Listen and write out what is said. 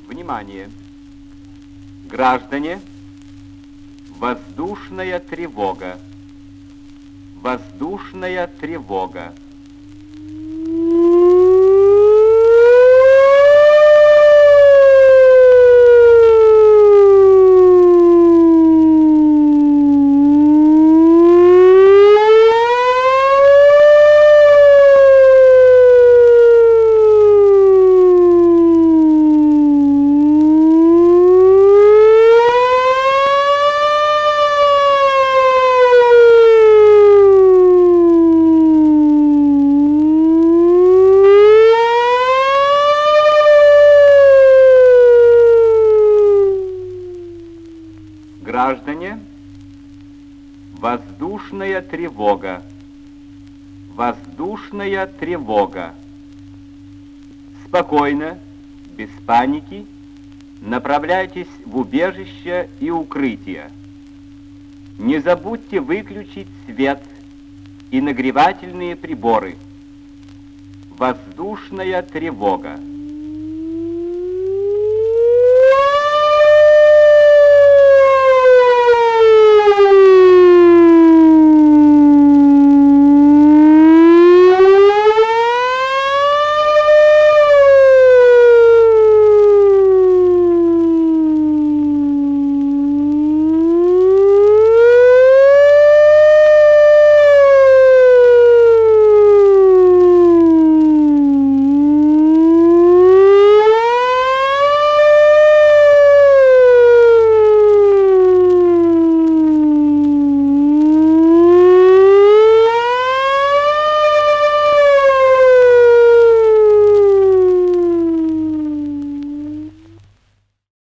Внимание! Граждане, воздушная тревога. Воздушная тревога. Граждане, воздушная тревога. Воздушная тревога. Спокойно, без паники, направляйтесь в убежище и укрытие. Не забудьте выключить свет и нагревательные приборы. Воздушная тревога.